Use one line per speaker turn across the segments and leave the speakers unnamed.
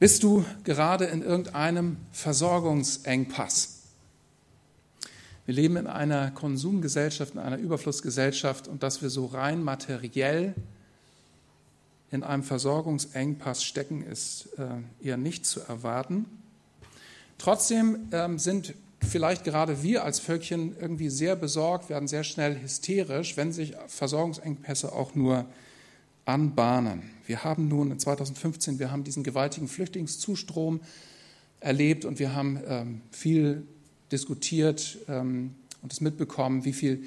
Bist du gerade in irgendeinem Versorgungsengpass? Wir leben in einer Konsumgesellschaft, in einer Überflussgesellschaft, und dass wir so rein materiell in einem Versorgungsengpass stecken, ist eher nicht zu erwarten. Trotzdem sind vielleicht gerade wir als Völkchen irgendwie sehr besorgt, werden sehr schnell hysterisch, wenn sich Versorgungsengpässe auch nur anbahnen. Wir haben nun in 2015, wir haben diesen gewaltigen Flüchtlingszustrom erlebt und wir haben viel diskutiert und es mitbekommen, wie viel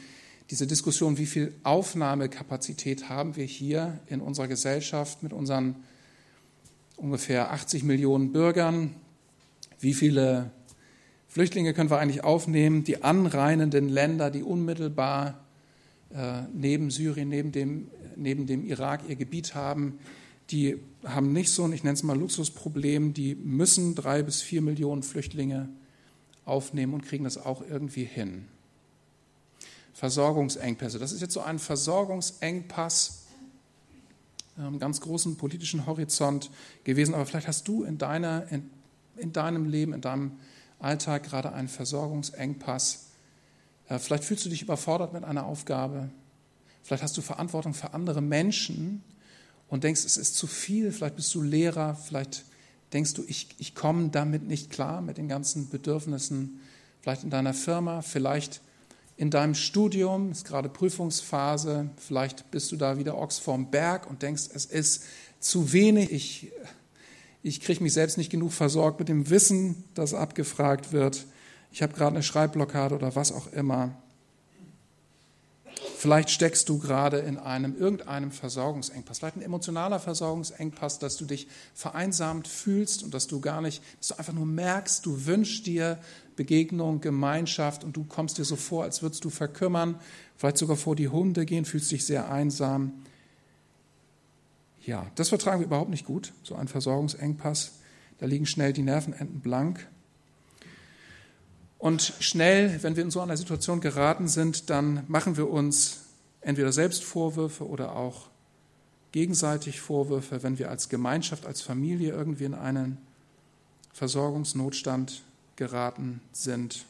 Aufnahmekapazität haben wir hier in unserer Gesellschaft mit unseren ungefähr 80 Millionen Bürgern. Wie viele Flüchtlinge können wir eigentlich aufnehmen? Die anrainenden Länder, die unmittelbar neben Syrien, neben dem Irak ihr Gebiet haben, die haben nicht so ein, ich nenne es mal Luxusproblem, die müssen 3 bis 4 Millionen Flüchtlinge aufnehmen und kriegen das auch irgendwie hin. Versorgungsengpässe, das ist jetzt so ein Versorgungsengpass am ganz großen politischen Horizont gewesen, aber vielleicht hast du in deinem Leben, in deinem Alltag gerade einen Versorgungsengpass. Vielleicht fühlst du dich überfordert mit einer Aufgabe. Vielleicht hast du Verantwortung für andere Menschen und denkst, es ist zu viel. Vielleicht bist du Lehrer. Vielleicht denkst du, ich komme damit nicht klar, mit den ganzen Bedürfnissen. Vielleicht in deiner Firma, vielleicht in deinem Studium, ist gerade Prüfungsphase. Vielleicht bist du da wieder Ochs vorm Berg und denkst, es ist zu wenig. Ich kriege mich selbst nicht genug versorgt mit dem Wissen, das abgefragt wird. Ich habe gerade eine Schreibblockade oder was auch immer. Vielleicht steckst du gerade in irgendeinem Versorgungsengpass, vielleicht ein emotionaler Versorgungsengpass, dass du dich vereinsamt fühlst und dass du einfach nur merkst, du wünschst dir Begegnung, Gemeinschaft und du kommst dir so vor, als würdest du verkümmern, vielleicht sogar vor die Hunde gehen, fühlst dich sehr einsam. Ja, das vertragen wir überhaupt nicht gut, so ein Versorgungsengpass. Da liegen schnell die Nervenenden blank. Und schnell, wenn wir in so einer Situation geraten sind, dann machen wir uns entweder selbst Vorwürfe oder auch gegenseitig Vorwürfe, wenn wir als Gemeinschaft, als Familie irgendwie in einen Versorgungsnotstand geraten sind.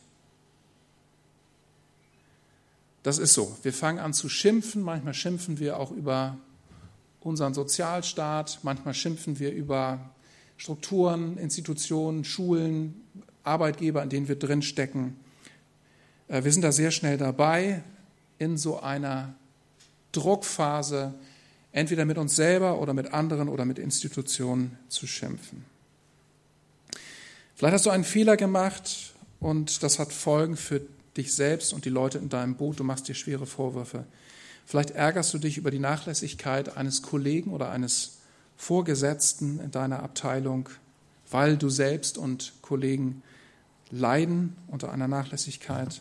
Das ist so. Wir fangen an zu schimpfen. Manchmal schimpfen wir auch über unseren Sozialstaat. Manchmal schimpfen wir über Strukturen, Institutionen, Schulen, Arbeitgeber, in denen wir drinstecken. Wir sind da sehr schnell dabei, in so einer Druckphase, entweder mit uns selber oder mit anderen oder mit Institutionen zu schimpfen. Vielleicht hast du einen Fehler gemacht und das hat Folgen für dich selbst und die Leute in deinem Boot. Du machst dir schwere Vorwürfe. Vielleicht ärgerst du dich über die Nachlässigkeit eines Kollegen oder eines Vorgesetzten in deiner Abteilung, weil du selbst und Kollegen leiden unter einer Nachlässigkeit.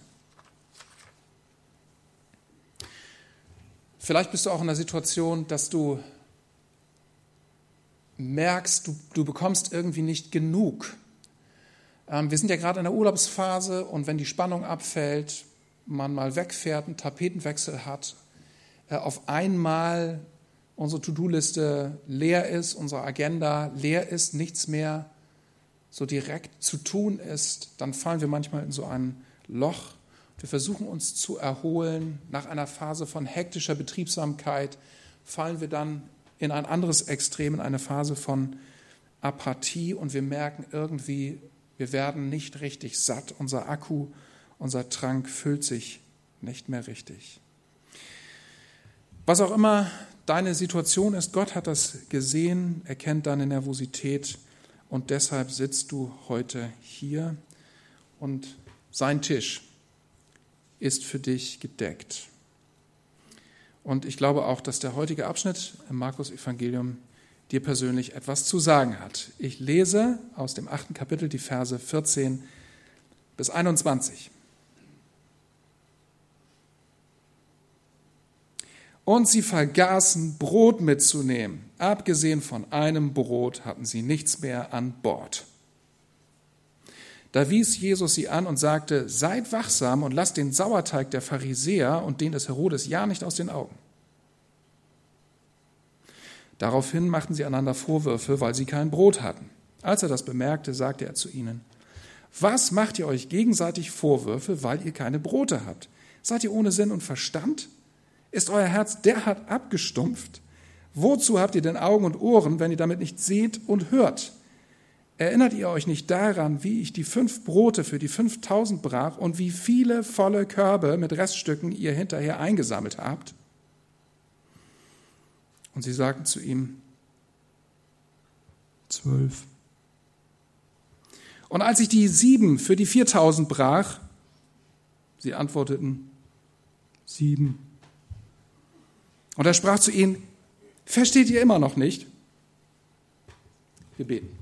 Vielleicht bist du auch in der Situation, dass du merkst, du bekommst irgendwie nicht genug. Wir sind ja gerade in der Urlaubsphase und wenn die Spannung abfällt, man mal wegfährt, einen Tapetenwechsel hat, auf einmal unsere To-Do-Liste leer ist, unsere Agenda leer ist, nichts mehr so direkt zu tun ist, dann fallen wir manchmal in so ein Loch. Wir versuchen uns zu erholen. Nach einer Phase von hektischer Betriebsamkeit fallen wir dann in ein anderes Extrem, in eine Phase von Apathie und wir merken irgendwie, wir werden nicht richtig satt. Unser Akku, unser Trank füllt sich nicht mehr richtig. Was auch immer deine Situation ist, Gott hat das gesehen, er kennt deine Nervosität und deshalb sitzt du heute hier und sein Tisch ist für dich gedeckt. Und ich glaube auch, dass der heutige Abschnitt im Markus-Evangelium dir persönlich etwas zu sagen hat. Ich lese aus dem 8. Kapitel die Verse 14 bis 21. Und sie vergaßen, Brot mitzunehmen. Abgesehen von einem Brot hatten sie nichts mehr an Bord. Da wies Jesus sie an und sagte, seid wachsam und lasst den Sauerteig der Pharisäer und den des Herodes ja nicht aus den Augen. Daraufhin machten sie einander Vorwürfe, weil sie kein Brot hatten. Als er das bemerkte, sagte er zu ihnen: Was macht ihr euch gegenseitig Vorwürfe, weil ihr keine Brote habt? Seid ihr ohne Sinn und Verstand? Ist euer Herz derart abgestumpft? Wozu habt ihr denn Augen und Ohren, wenn ihr damit nicht seht und hört? Erinnert ihr euch nicht daran, wie ich die 5 Brote für die 5.000 brach und wie viele volle Körbe mit Reststücken ihr hinterher eingesammelt habt? Und sie sagten zu ihm: 12. Und als ich die 7 für die 4.000 brach, sie antworteten: 7. Und er sprach zu ihnen: Versteht ihr immer noch nicht? Wir beten.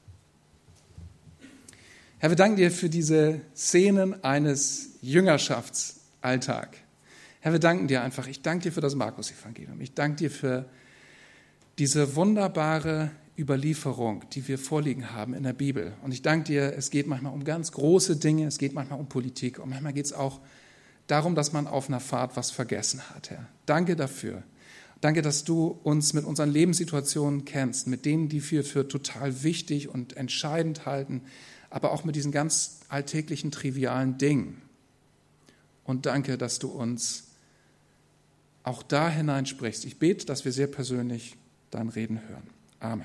Herr, wir danken dir für diese Szenen eines Jüngerschaftsalltags. Herr, wir danken dir einfach. Ich danke dir für das Markus-Evangelium. Ich danke dir für diese wunderbare Überlieferung, die wir vorliegen haben in der Bibel. Und ich danke dir, es geht manchmal um ganz große Dinge, es geht manchmal um Politik und manchmal geht es auch darum, dass man auf einer Fahrt was vergessen hat, Herr. Danke dafür. Danke, dass du uns mit unseren Lebenssituationen kennst, mit denen, die wir für total wichtig und entscheidend halten, aber auch mit diesen ganz alltäglichen, trivialen Dingen. Und danke, dass du uns auch da hineinsprichst. Ich bete, dass wir sehr persönlich dein Reden hören. Amen.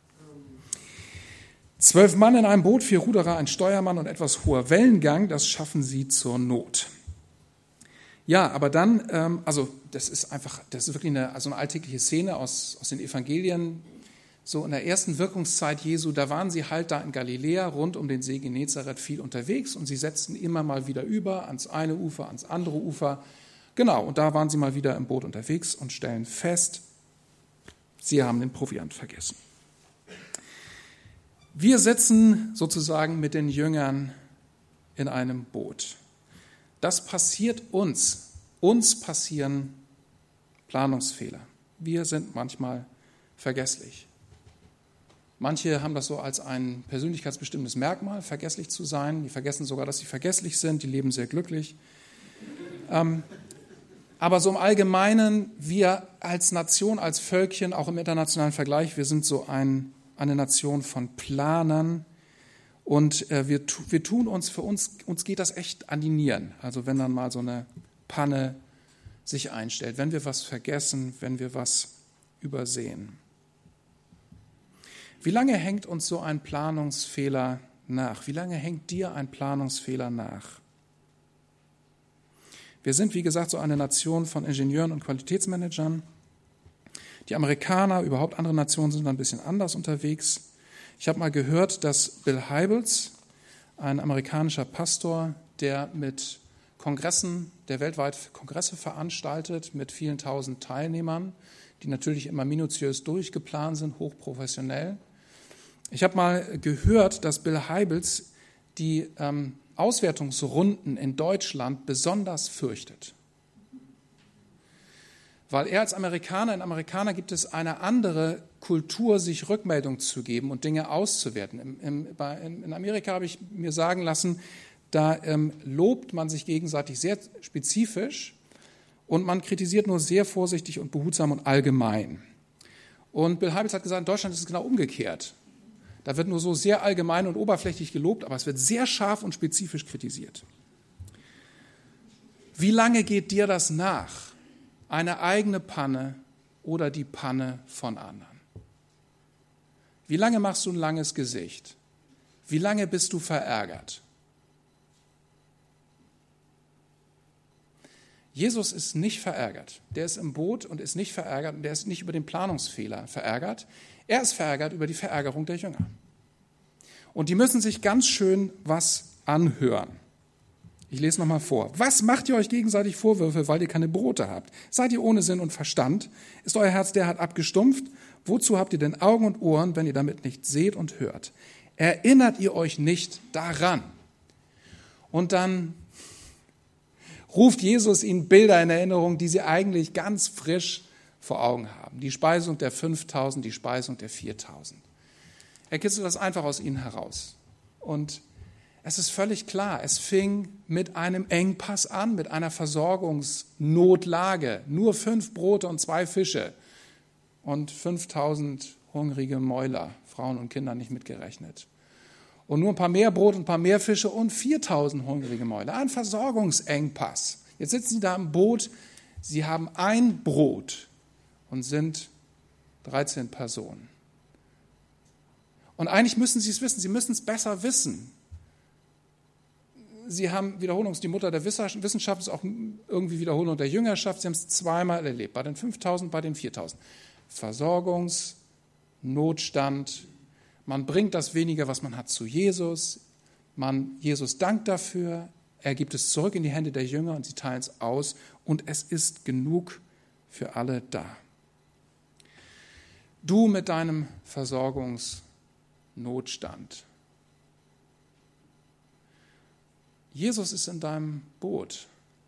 12 Mann in einem Boot, 4 Ruderer, ein Steuermann und etwas hoher Wellengang, das schaffen sie zur Not. Ja, aber dann, das ist wirklich eine alltägliche Szene aus den Evangelien. So in der ersten Wirkungszeit Jesu, da waren sie halt da in Galiläa rund um den See Genezareth viel unterwegs und sie setzten immer mal wieder über ans eine Ufer, ans andere Ufer. Genau, und da waren sie mal wieder im Boot unterwegs und stellen fest, sie haben den Proviant vergessen. Wir sitzen sozusagen mit den Jüngern in einem Boot. Das passiert uns. Uns passieren Planungsfehler. Wir sind manchmal vergesslich. Manche haben das so als ein persönlichkeitsbestimmtes Merkmal, vergesslich zu sein. Die vergessen sogar, dass sie vergesslich sind. Die leben sehr glücklich. Aber so im Allgemeinen, wir als Nation, als Völkchen, auch im internationalen Vergleich, wir sind so eine Nation von Planern. Und wir tun uns geht das echt an die Nieren. Also wenn dann mal so eine Panne sich einstellt, wenn wir was vergessen, wenn wir was übersehen. Wie lange hängt uns so ein Planungsfehler nach? Wie lange hängt dir ein Planungsfehler nach? Wir sind, wie gesagt, so eine Nation von Ingenieuren und Qualitätsmanagern. Die Amerikaner, überhaupt andere Nationen sind ein bisschen anders unterwegs. Ich habe mal gehört, dass Bill Hybels, ein amerikanischer Pastor, der mit Kongressen, der weltweit Kongresse veranstaltet, mit vielen tausend Teilnehmern, die natürlich immer minutiös durchgeplant sind, hochprofessionell. Ich habe mal gehört, dass Bill Hybels die Auswertungsrunden in Deutschland besonders fürchtet. Weil er als Amerikaner, in Amerikaner gibt es eine andere Kultur, sich Rückmeldung zu geben und Dinge auszuwerten. In Amerika habe ich mir sagen lassen, da lobt man sich gegenseitig sehr spezifisch und man kritisiert nur sehr vorsichtig und behutsam und allgemein. Und Bill Hybels hat gesagt, in Deutschland ist es genau umgekehrt. Da wird nur so sehr allgemein und oberflächlich gelobt, aber es wird sehr scharf und spezifisch kritisiert. Wie lange geht dir das nach? Eine eigene Panne oder die Panne von anderen? Wie lange machst du ein langes Gesicht? Wie lange bist du verärgert? Jesus ist nicht verärgert. Der ist im Boot und ist nicht verärgert und der ist nicht über den Planungsfehler verärgert. Er ist verärgert über die Verärgerung der Jünger. Und die müssen sich ganz schön was anhören. Ich lese nochmal vor. Was macht ihr euch gegenseitig Vorwürfe, weil ihr keine Brote habt? Seid ihr ohne Sinn und Verstand? Ist euer Herz derart abgestumpft? Wozu habt ihr denn Augen und Ohren, wenn ihr damit nicht seht und hört? Erinnert ihr euch nicht daran? Und dann ruft Jesus ihnen Bilder in Erinnerung, die sie eigentlich ganz frisch vor Augen haben. Die Speisung der 5.000, die Speisung der 4.000. Er kitzelt das einfach aus ihnen heraus. Und es ist völlig klar, es fing mit einem Engpass an, mit einer Versorgungsnotlage. Nur 5 Brote und 2 Fische und 5.000 hungrige Mäuler, Frauen und Kinder nicht mitgerechnet. Und nur ein paar mehr Brot und ein paar mehr Fische und 4.000 hungrige Mäuler. Ein Versorgungsengpass. Jetzt sitzen sie da im Boot, sie haben ein Brot und sind 13 Personen. Und eigentlich müssen sie es wissen, sie müssen es besser wissen. Sie haben die Mutter der Wissenschaft ist auch irgendwie Wiederholung der Jüngerschaft, sie haben es zweimal erlebt, bei den 5.000, bei den 4.000. Versorgungsnotstand, man bringt das Wenige, was man hat, zu Jesus, Jesus dankt dafür, er gibt es zurück in die Hände der Jünger und sie teilen es aus und es ist genug für alle da. Du mit deinem Versorgungsnotstand. Jesus ist in deinem Boot.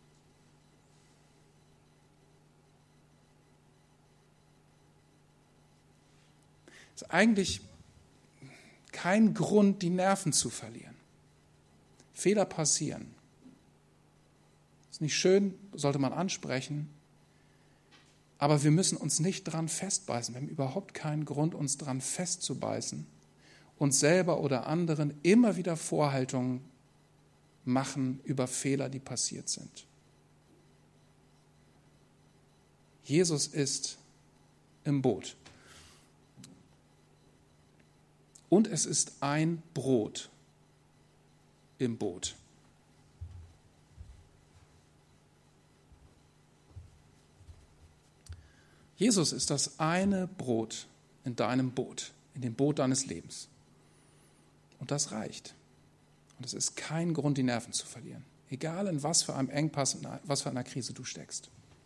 Es ist eigentlich kein Grund, die Nerven zu verlieren. Fehler passieren. Ist nicht schön, sollte man ansprechen. Aber wir müssen uns nicht dran festbeißen. Wir haben überhaupt keinen Grund, uns dran festzubeißen. Uns selber oder anderen immer wieder Vorhaltungen machen über Fehler, die passiert sind. Jesus ist im Boot. Und es ist ein Brot im Boot. Jesus ist das eine Brot in deinem Boot, in dem Boot deines Lebens. Und das reicht. Und es ist kein Grund, die Nerven zu verlieren. Egal in was für einem Engpass, in was für einer Krise du steckst.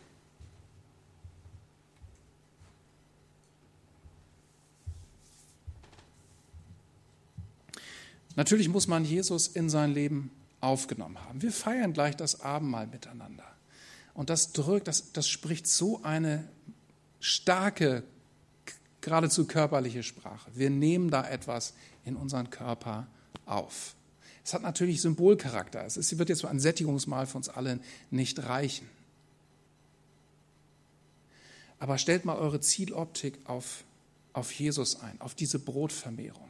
Natürlich muss man Jesus in sein Leben aufgenommen haben. Wir feiern gleich das Abendmahl miteinander. Und das spricht so eine starke, geradezu körperliche Sprache. Wir nehmen da etwas in unseren Körper auf. Es hat natürlich Symbolcharakter. Es wird jetzt so ein Sättigungsmahl für uns alle nicht reichen. Aber stellt mal eure Zieloptik auf Jesus ein, auf diese Brotvermehrung.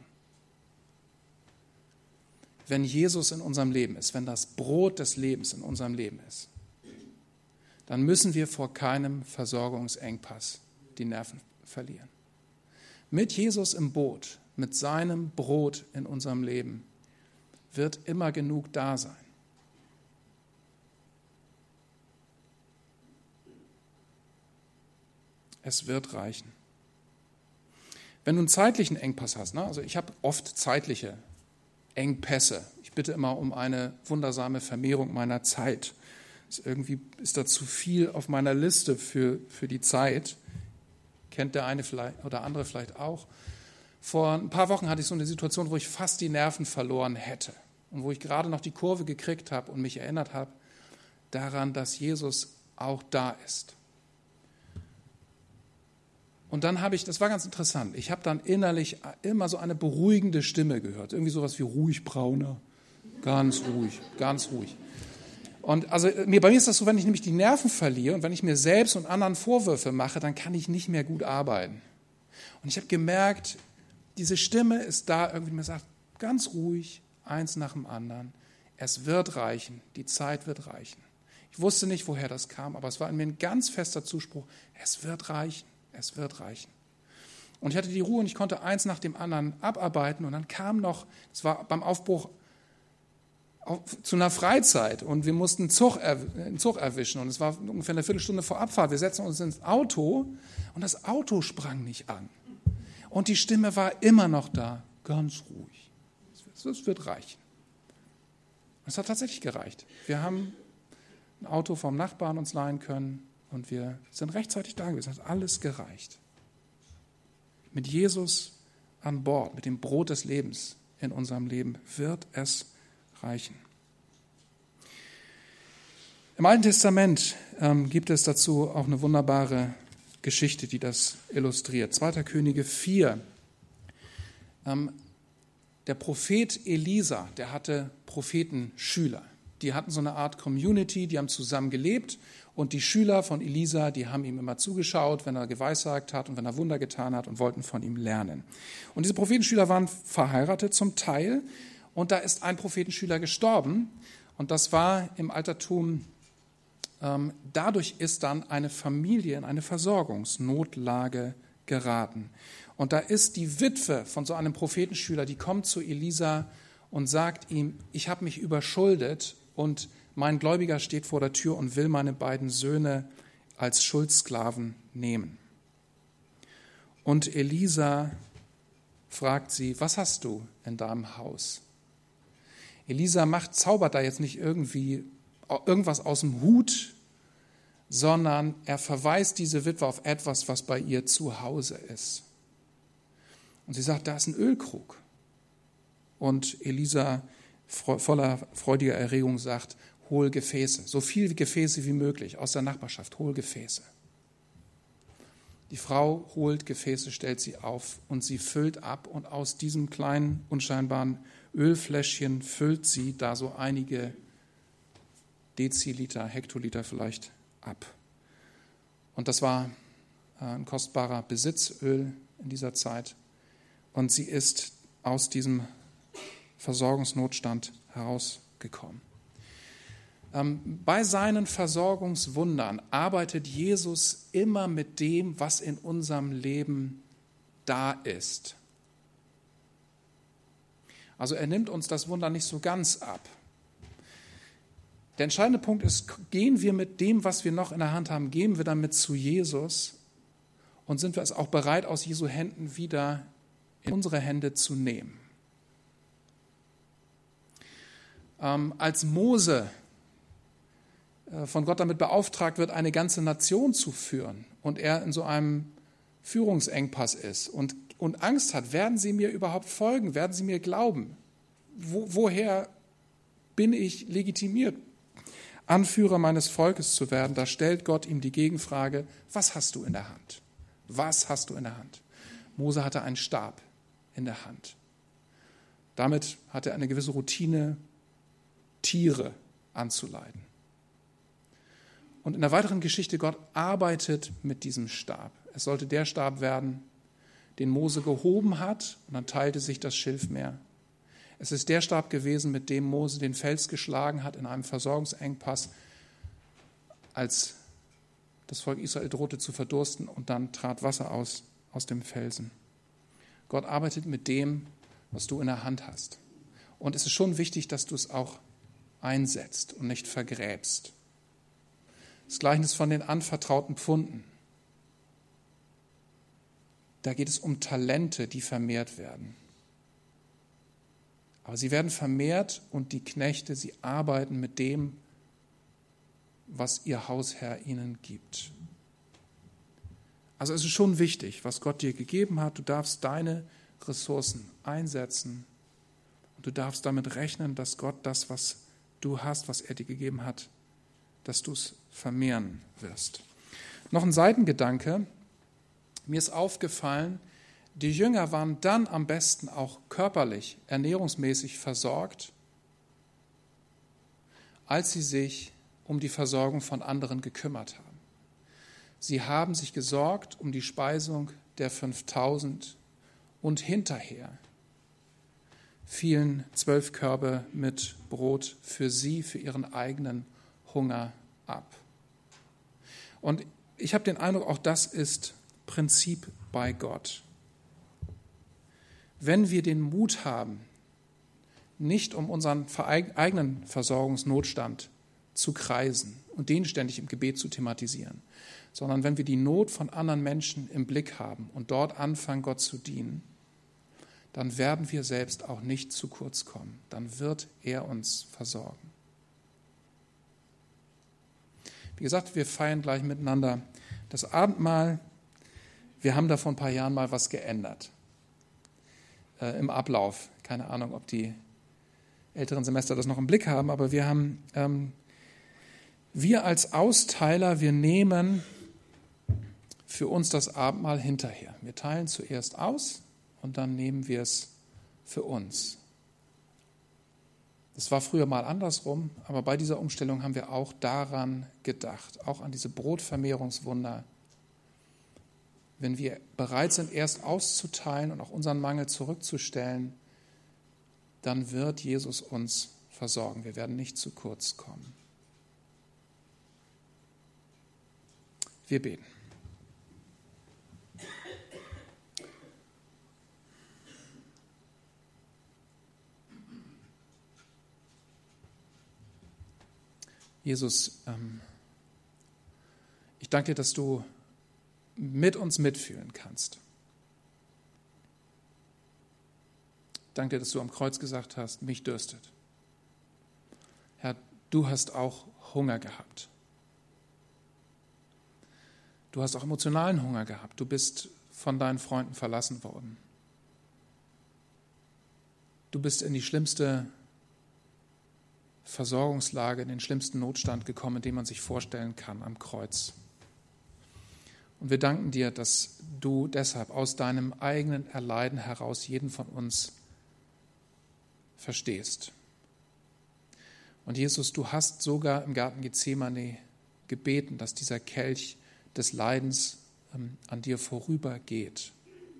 Wenn Jesus in unserem Leben ist, wenn das Brot des Lebens in unserem Leben ist, dann müssen wir vor keinem Versorgungsengpass die Nerven verlieren. Mit Jesus im Boot, mit seinem Brot in unserem Leben, wird immer genug da sein. Es wird reichen. Wenn du einen zeitlichen Engpass hast, also ich habe oft zeitliche Engpässe. Ich bitte immer um eine wundersame Vermehrung meiner Zeit. Irgendwie ist da zu viel auf meiner Liste für die Zeit. Kennt der eine vielleicht oder andere vielleicht auch. Vor ein paar Wochen hatte ich so eine Situation, wo ich fast die Nerven verloren hätte und wo ich gerade noch die Kurve gekriegt habe und mich erinnert habe daran, dass Jesus auch da ist. Und dann das war ganz interessant, ich habe dann innerlich immer so eine beruhigende Stimme gehört, irgendwie sowas wie ruhig, Brauner, ganz ruhig, ganz ruhig. Und also bei mir ist das so, wenn ich nämlich die Nerven verliere und wenn ich mir selbst und anderen Vorwürfe mache, dann kann ich nicht mehr gut arbeiten. Und ich habe gemerkt, diese Stimme ist da, irgendwie mir sagt, ganz ruhig, eins nach dem anderen. Es wird reichen, die Zeit wird reichen. Ich wusste nicht, woher das kam, aber es war in mir ein ganz fester Zuspruch, es wird reichen, es wird reichen. Und ich hatte die Ruhe und ich konnte eins nach dem anderen abarbeiten und dann kam noch, es war beim Aufbruch zu einer Freizeit und wir mussten einen Zug erwischen und es war ungefähr eine Viertelstunde vor Abfahrt. Wir setzen uns ins Auto und das Auto sprang nicht an. Und die Stimme war immer noch da, ganz ruhig. Es wird reichen. Es hat tatsächlich gereicht. Wir haben ein Auto vom Nachbarn uns leihen können und wir sind rechtzeitig da gewesen. Es hat alles gereicht. Mit Jesus an Bord, mit dem Brot des Lebens in unserem Leben wird es reichen. Im Alten Testament gibt es dazu auch eine wunderbare Geschichte, die das illustriert. 2. Könige 4. Der Prophet Elisa, der hatte Prophetenschüler. die hatten so eine Art Community, die haben zusammen gelebt und die Schüler von Elisa, die haben ihm immer zugeschaut, wenn er geweissagt hat und wenn er Wunder getan hat und wollten von ihm lernen. Und diese Prophetenschüler waren verheiratet zum Teil und da ist ein Prophetenschüler gestorben und das war im Altertum, dadurch ist dann eine Familie in eine Versorgungsnotlage geraten. Und da ist die Witwe von so einem Prophetenschüler, die kommt zu Elisa und sagt ihm, ich habe mich überschuldet und mein Gläubiger steht vor der Tür und will meine beiden Söhne als Schuldsklaven nehmen. Und Elisa fragt sie, was hast du in deinem Haus? Elisa zaubert da jetzt nicht irgendwie irgendwas aus dem Hut, sondern er verweist diese Witwe auf etwas, was bei ihr zu Hause ist. Und sie sagt, da ist ein Ölkrug. Und Elisa voller freudiger Erregung sagt, hol Gefäße, so viele Gefäße wie möglich aus der Nachbarschaft, hol Gefäße. Die Frau holt Gefäße, stellt sie auf und sie füllt ab und aus diesem kleinen, unscheinbaren Ölfläschchen füllt sie da so einige Deziliter, Hektoliter vielleicht ab. Und das war ein kostbarer Besitzöl in dieser Zeit. Und sie ist aus diesem Versorgungsnotstand herausgekommen. Bei seinen Versorgungswundern arbeitet Jesus immer mit dem, was in unserem Leben da ist. Also er nimmt uns das Wunder nicht so ganz ab. Der entscheidende Punkt ist, gehen wir mit dem, was wir noch in der Hand haben, gehen wir damit zu Jesus und sind wir es auch bereit, aus Jesu Händen wieder in unsere Hände zu nehmen. Als Mose von Gott damit beauftragt wird, eine ganze Nation zu führen und er in so einem Führungsengpass ist und Angst hat, werden sie mir überhaupt folgen, werden sie mir glauben? Woher bin ich legitimiert, Anführer meines Volkes zu werden? Da stellt Gott ihm die Gegenfrage, was hast du in der Hand? Was hast du in der Hand? Mose hatte einen Stab in der Hand. Damit hatte er eine gewisse Routine, Tiere anzuleiten. Und in der weiteren Geschichte, Gott arbeitet mit diesem Stab. Es sollte der Stab werden, den Mose gehoben hat, und dann teilte sich das Schilfmeer. Es ist der Stab gewesen, mit dem Mose den Fels geschlagen hat in einem Versorgungsengpass, als das Volk Israel drohte zu verdursten, und dann trat Wasser aus dem Felsen. Gott arbeitet mit dem, was du in der Hand hast. Und es ist schon wichtig, dass du es auch einsetzt und nicht vergräbst. Das Gleichnis von den anvertrauten Pfunden. Da geht es um Talente, die vermehrt werden. Aber sie werden vermehrt und die Knechte, sie arbeiten mit dem, was ihr Hausherr ihnen gibt. Also es ist schon wichtig, was Gott dir gegeben hat. Du darfst deine Ressourcen einsetzen und du darfst damit rechnen, dass Gott das, was du hast, was er dir gegeben hat, dass du es vermehren wirst. Noch ein Seitengedanke. Mir ist aufgefallen, die Jünger waren dann am besten auch körperlich, ernährungsmäßig versorgt, als sie sich um die Versorgung von anderen gekümmert haben. Sie haben sich gesorgt um die Speisung der 5000 und hinterher fielen 12 Körbe mit Brot für sie, für ihren eigenen Hunger ab. Und ich habe den Eindruck, auch das ist Prinzip bei Gott. Wenn wir den Mut haben, nicht um unseren eigenen Versorgungsnotstand zu kreisen und den ständig im Gebet zu thematisieren, sondern wenn wir die Not von anderen Menschen im Blick haben und dort anfangen, Gott zu dienen, dann werden wir selbst auch nicht zu kurz kommen. Dann wird er uns versorgen. Wie gesagt, wir feiern gleich miteinander das Abendmahl. Wir haben da vor ein paar Jahren mal was geändert im Ablauf. Keine Ahnung, ob die älteren Semester das noch im Blick haben, aber wir haben, wir als Austeiler, wir nehmen für uns das Abendmahl hinterher. Wir teilen zuerst aus und dann nehmen wir es für uns. Das war früher mal andersrum, aber bei dieser Umstellung haben wir auch daran gedacht, auch an diese Brotvermehrungswunder. Wenn wir bereit sind, erst auszuteilen und auch unseren Mangel zurückzustellen, dann wird Jesus uns versorgen. Wir werden nicht zu kurz kommen. Wir beten. Jesus, ich danke dir, dass du mit uns mitfühlen kannst. Ich danke dir, dass du am Kreuz gesagt hast, mich dürstet. Herr, du hast auch Hunger gehabt. Du hast auch emotionalen Hunger gehabt. Du bist von deinen Freunden verlassen worden. Du bist in die schlimmste Versorgungslage, in den schlimmsten Notstand gekommen, den man sich vorstellen kann am Kreuz. Und wir danken dir, dass du deshalb aus deinem eigenen Erleiden heraus jeden von uns verstehst. Und Jesus, du hast sogar im Garten Gethsemane gebeten, dass dieser Kelch des Leidens an dir vorübergeht.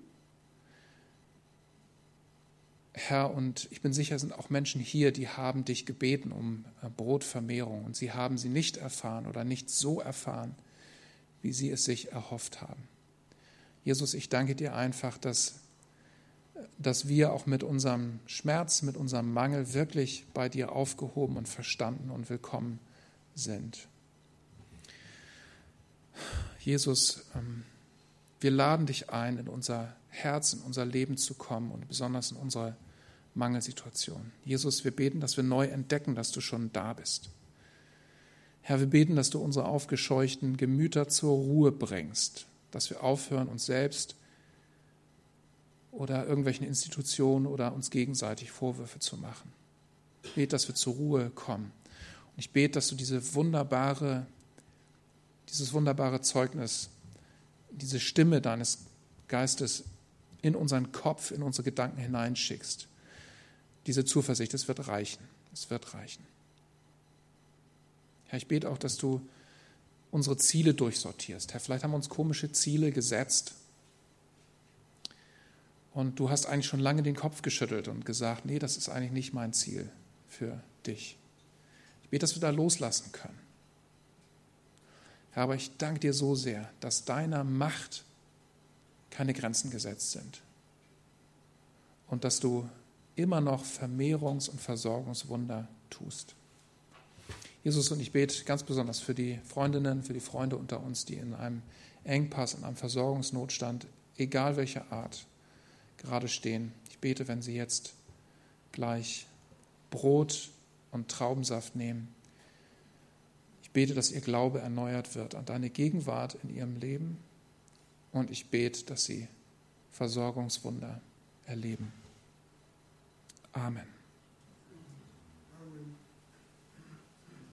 Herr, und ich bin sicher, es sind auch Menschen hier, die haben dich gebeten um Brotvermehrung und sie haben sie nicht erfahren oder nicht so erfahren, wie sie es sich erhofft haben. Jesus, ich danke dir einfach, dass wir auch mit unserem Schmerz, mit unserem Mangel wirklich bei dir aufgehoben und verstanden und willkommen sind. Jesus, wir laden dich ein, in unser Herz, in unser Leben zu kommen und besonders in unsere Mangelsituation. Jesus, wir beten, dass wir neu entdecken, dass du schon da bist. Herr, wir beten, dass du unsere aufgescheuchten Gemüter zur Ruhe bringst, dass wir aufhören, uns selbst oder irgendwelchen Institutionen oder uns gegenseitig Vorwürfe zu machen. Ich bete, dass wir zur Ruhe kommen. Und ich bete, dass du dieses wunderbare Zeugnis, diese Stimme deines Geistes in unseren Kopf, in unsere Gedanken hineinschickst. Diese Zuversicht, es wird reichen. Es wird reichen. Herr, ich bete auch, dass du unsere Ziele durchsortierst. Herr, vielleicht haben wir uns komische Ziele gesetzt und du hast eigentlich schon lange den Kopf geschüttelt und gesagt, nee, das ist eigentlich nicht mein Ziel für dich. Ich bete, dass wir da loslassen können. Herr, aber ich danke dir so sehr, dass deiner Macht keine Grenzen gesetzt sind und dass du immer noch Vermehrungs- und Versorgungswunder tust. Jesus, und ich bete ganz besonders für die Freundinnen, für die Freunde unter uns, die in einem Engpass, in einem Versorgungsnotstand, egal welcher Art, gerade stehen. Ich bete, wenn sie jetzt gleich Brot und Traubensaft nehmen. Ich bete, dass ihr Glaube erneuert wird an deine Gegenwart in ihrem Leben. Und ich bete, dass sie Versorgungswunder erleben. Amen.